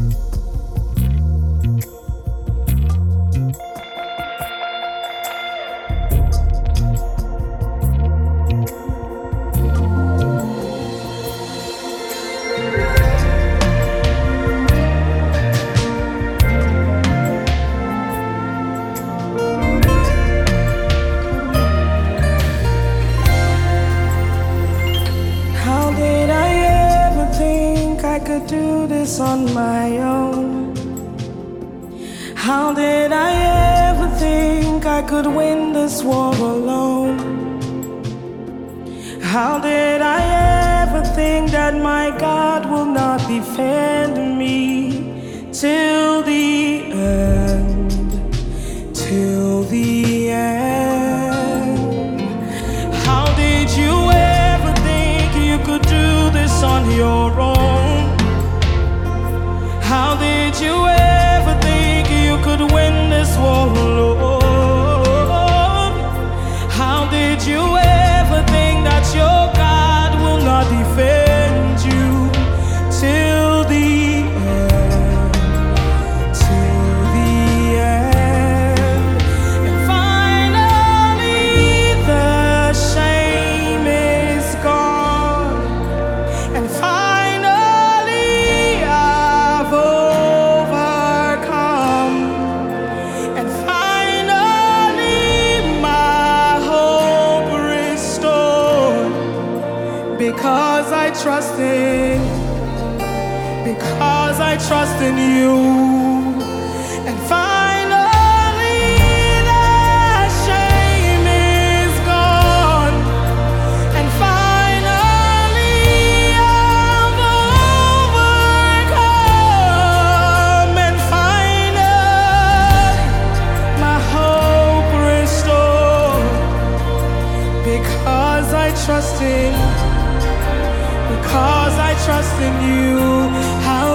Could do this on my own. How did I ever think I could win this war alone? How did I ever think that my God will not defend me till the end, till the end? How did you ever think you could do this on your own? How did you ever think you could win this war alone? How did you ever think that your God will not defend you till the end, till the end? And finally the shame is gone, and because I trust in you. And finally the shame is gone, and finally I've overcome, and finally my hope restored, because I trust in you. How